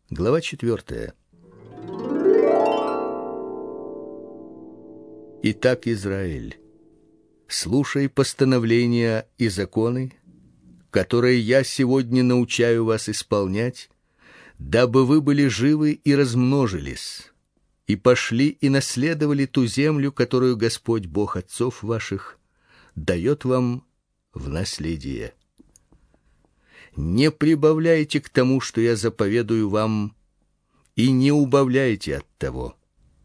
Глава 4. Итак, Израиль, слушай постановления и законы, которые я сегодня научаю вас исполнять, дабы вы были живы и размножились, и пошли и наследовали ту землю, которую Господь Бог отцов ваших дает вам в наследие. Не прибавляйте к тому, что я заповедую вам, и не убавляйте от того.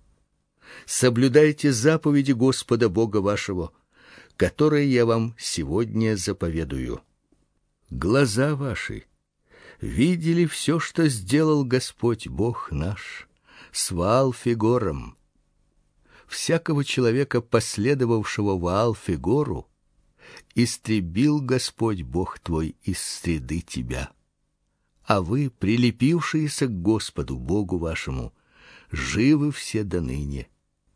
Соблюдайте заповеди Господа Бога вашего, которые я вам сегодня заповедую. Глаза ваши видели все, что сделал Господь Бог наш с Ваал-Фегором. Всякого человека, последовавшего Ваал-Фегору, истребил Господь Бог твой из среды тебя. А вы, прилепившиеся к Господу Богу вашему, живы все доныне.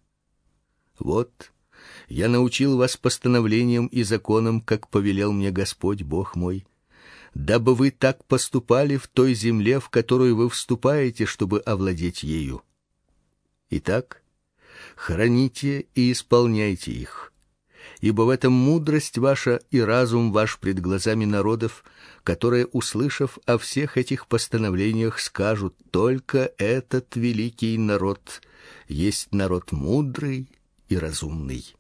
Вот, я научил вас постановлениям и законам, как повелел мне Господь Бог мой, дабы вы так поступали в той земле, в которую вы вступаете, чтобы овладеть ею. Итак, храните и исполняйте их, ибо в этом мудрость ваша и разум ваш пред глазами народов, которые, услышав о всех этих постановлениях, скажут: только этот великий народ есть народ мудрый и разумный.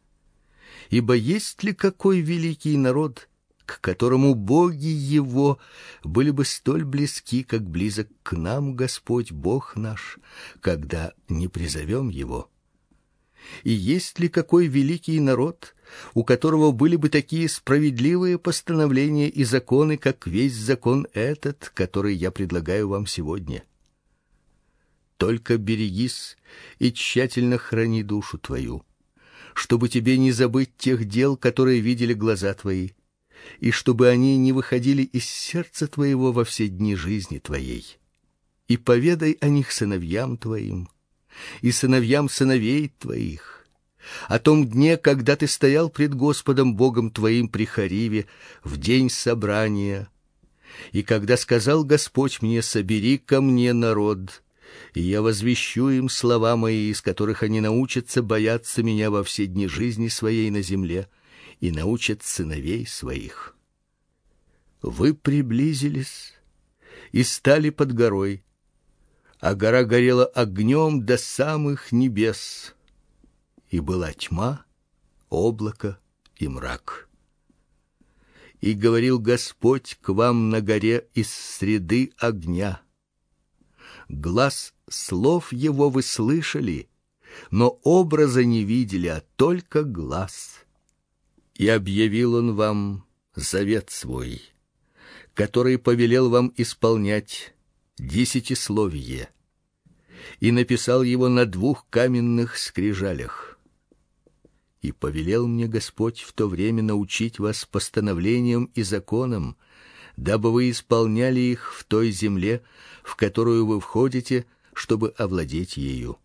Ибо есть ли какой великий народ, к которому боги его были бы столь близки, как близок к нам Господь Бог наш, когда не призовем его? И есть ли какой великий народ, у которого были бы такие справедливые постановления и законы, как весь закон этот, который я предлагаю вам сегодня? Только берегись и тщательно храни душу твою, чтобы тебе не забыть тех дел, которые видели глаза твои, и чтобы они не выходили из сердца твоего во все дни жизни твоей. И поведай о них сыновьям твоим и сыновьям сыновей твоих, о том дне, когда ты стоял пред Господом Богом твоим при Хориве в день собрания, и когда сказал Господь мне: собери ко мне народ, и я возвещу им слова мои, из которых они научатся бояться меня во все дни жизни своей на земле, и научат сыновей своих. Вы приблизились и стали под горой, а гора горела огнем до самых небес, и была тьма, облако и мрак. И говорил Господь к вам на горе из среды огня. Глас слов его вы слышали, но образа не видели, а только глас. И объявил он вам завет свой, который повелел вам исполнять, десятисловие, и написал его на 2 каменных скрижалях. И повелел мне Господь в то время научить вас постановлениям и законам, дабы вы исполняли их в той земле, в которую вы входите, чтобы овладеть ею.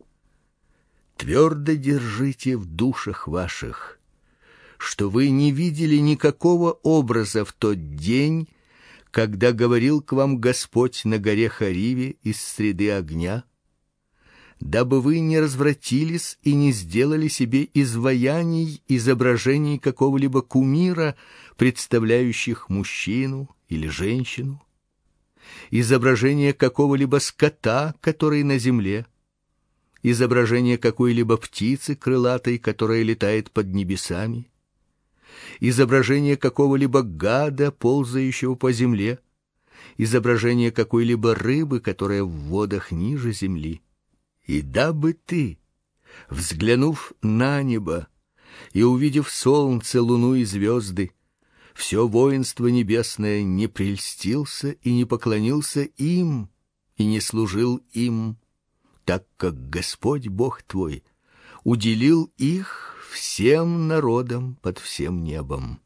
Твердо держите в душах ваших, что вы не видели никакого образа в тот день, когда говорил к вам Господь на горе Хориве из среды огня, дабы вы не развратились и не сделали себе изваяний, изображений какого-либо кумира, представляющих мужчину или женщину, изображение какого-либо скота, который на земле, изображение какой-либо птицы крылатой, которая летает под небесами, изображение какого-либо гада, ползающего по земле, изображение какой-либо рыбы, которая в водах ниже земли. И дабы ты, взглянув на небо и увидев солнце, луну и звезды, все воинство небесное, не прельстился и не поклонился им и не служил им, так как Господь Бог твой уделил их всем народам под всем небом.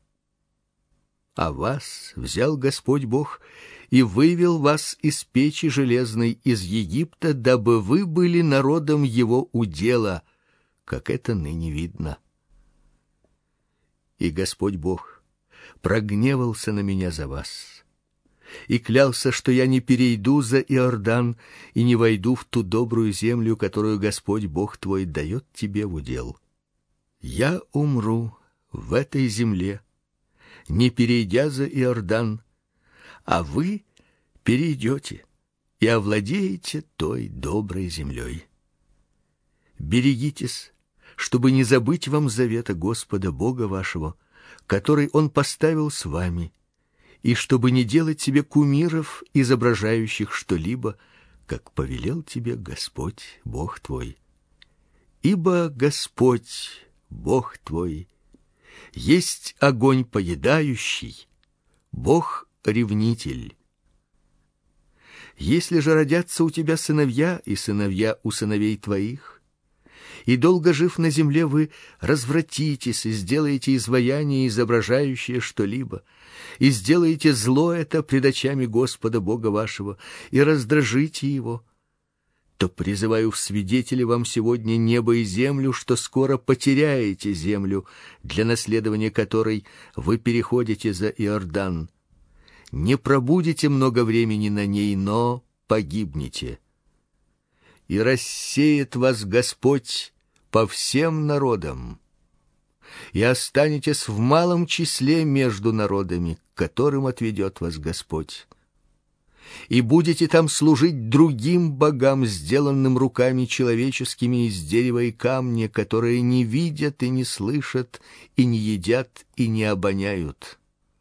А вас взял Господь Бог и вывел вас из печи железной из Египта, дабы вы были народом его удела, как это ныне видно. И Господь Бог прогневался на меня за вас, и клялся, что я не перейду за Иордан и не войду в ту добрую землю, которую Господь Бог твой дает тебе в удел. Я умру в этой земле, не перейдя за Иордан, а вы перейдете и овладеете той доброй землей. Берегитесь, чтобы не забыть вам завета Господа Бога вашего, который Он поставил с вами, и чтобы не делать себе кумиров, изображающих что-либо, как повелел тебе Господь Бог твой. Ибо Господь Бог твой есть огонь поедающий, Бог-ревнитель. Если же родятся у тебя сыновья и сыновья у сыновей твоих, и долго жив на земле вы развратитесь и сделаете изваяние, изображающее что-либо, и сделаете зло это пред очами Господа Бога вашего, и раздражите Его, то призываю в свидетели вам сегодня небо и землю, что скоро потеряете землю, для наследования которой вы переходите за Иордан. Не пробудете много времени на ней, но погибнете. И рассеет вас Господь по всем народам, и останетесь в малом числе между народами, к которым отведет вас Господь. И будете там служить другим богам, сделанным руками человеческими из дерева и камня, которые не видят и не слышат, и не едят и не обоняют.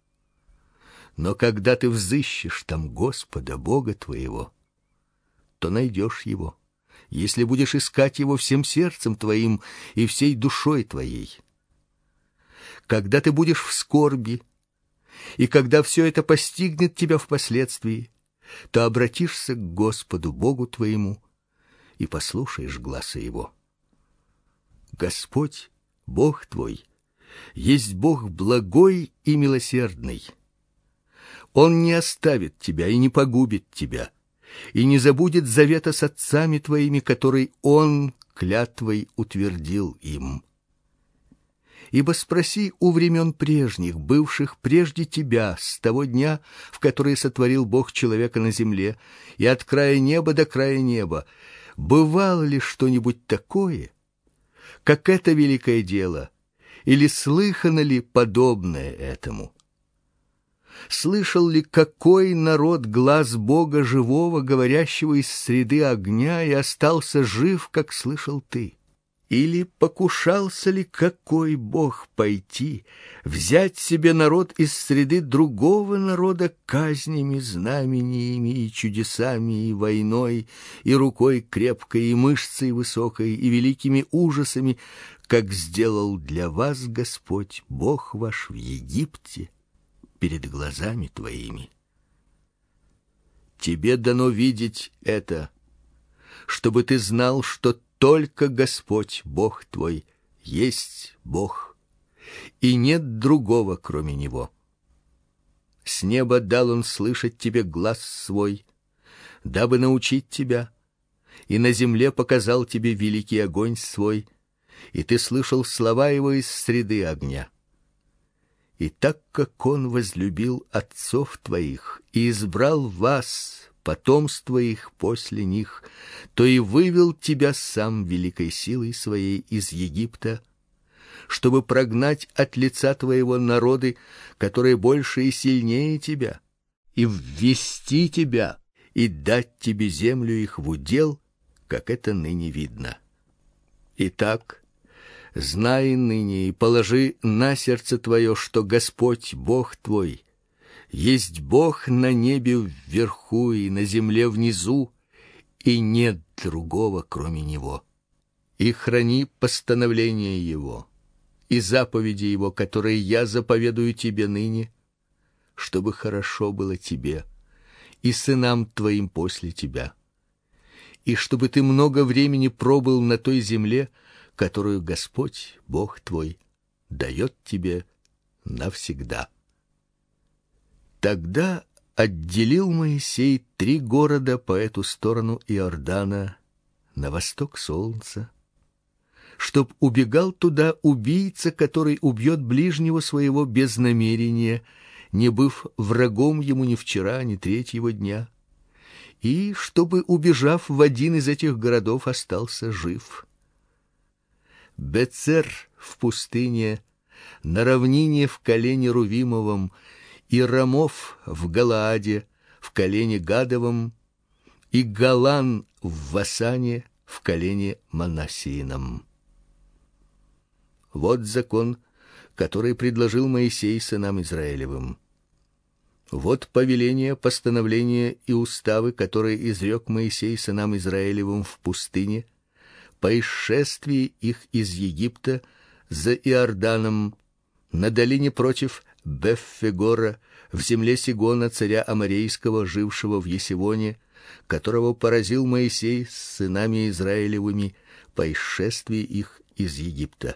Но когда ты взыщешь там Господа, Бога твоего, то найдешь Его, если будешь искать Его всем сердцем твоим и всей душой твоей. Когда ты будешь в скорби, и когда все это постигнет тебя впоследствии, то обратишься к Господу Богу твоему и послушаешь гласа Его. Господь, Бог твой, есть Бог благой и милосердный. Он не оставит тебя и не погубит тебя, и не забудет завета с отцами твоими, который Он клятвой утвердил им. Ибо спроси у времен прежних, бывших прежде тебя, с того дня, в который сотворил Бог человека на земле, и от края неба до края неба, бывало ли что-нибудь такое, как это великое дело, или слыхано ли подобное этому? Слышал ли какой народ глас Бога живого, говорящего из среды огня, и остался жив, как слышал ты? Или покушался ли какой Бог пойти, взять себе народ из среды другого народа казнями, знамениями и чудесами, и войной, и рукой крепкой, и мышцей высокой, и великими ужасами, как сделал для вас Господь Бог ваш в Египте перед глазами твоими? Тебе дано видеть это, чтобы ты знал, что только Господь, Бог твой, есть Бог, и нет другого, кроме Него. С неба дал Он слышать тебе глас свой, дабы научить тебя, и на земле показал тебе великий огонь свой, и ты слышал слова Его из среды огня. И так как Он возлюбил отцов твоих и избрал вас, потомство их после них, то и вывел тебя сам великой силой своей из Египта, чтобы прогнать от лица твоего народы, которые больше и сильнее тебя, и ввести тебя, и дать тебе землю их в удел, как это ныне видно. Итак, знай ныне и положи на сердце твое, что Господь, Бог твой, есть Бог на небе вверху и на земле внизу, и нет другого, кроме Него. И храни постановления Его и заповеди Его, которые я заповедую тебе ныне, чтобы хорошо было тебе и сынам твоим после тебя, и чтобы ты много времени пробыл на той земле, которую Господь, Бог твой, дает тебе навсегда. Тогда отделил Моисей 3 города по эту сторону Иордана, на восток солнца, чтоб убегал туда убийца, который убьет ближнего своего без намерения, не быв врагом ему ни вчера, ни третьего дня, и чтобы, убежав в один из этих городов, остался жив. Бецер в пустыне, на равнине в колене Рувимовом, и Рамов в Галааде, в колене Гадовом, и Галан в Васане, в колене Манассиином. Вот закон, который предложил Моисей сынам Израилевым. Вот повеления, постановления и уставы, которые изрек Моисей сынам Израилевым в пустыне, по исшествии их из Египта за Иорданом, на долине против Беффегора, в земле Сигона, царя Аморейского, жившего в Есивоне, которого поразил Моисей с сынами Израилевыми по исшествии их из Египта.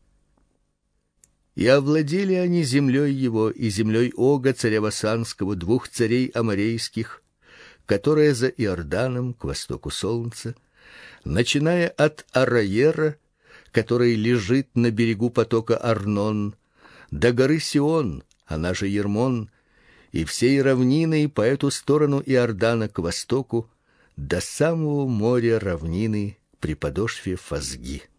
И овладели они землей его и землей Ога, царя Васанского, двух царей аморейских, которая за Иорданом к востоку солнца, начиная от Араера, который лежит на берегу потока Арнон, до горы Сион, она же Ермон, и всей равниной по эту сторону Иордана к востоку, до самого моря равнины при подошве Фазги.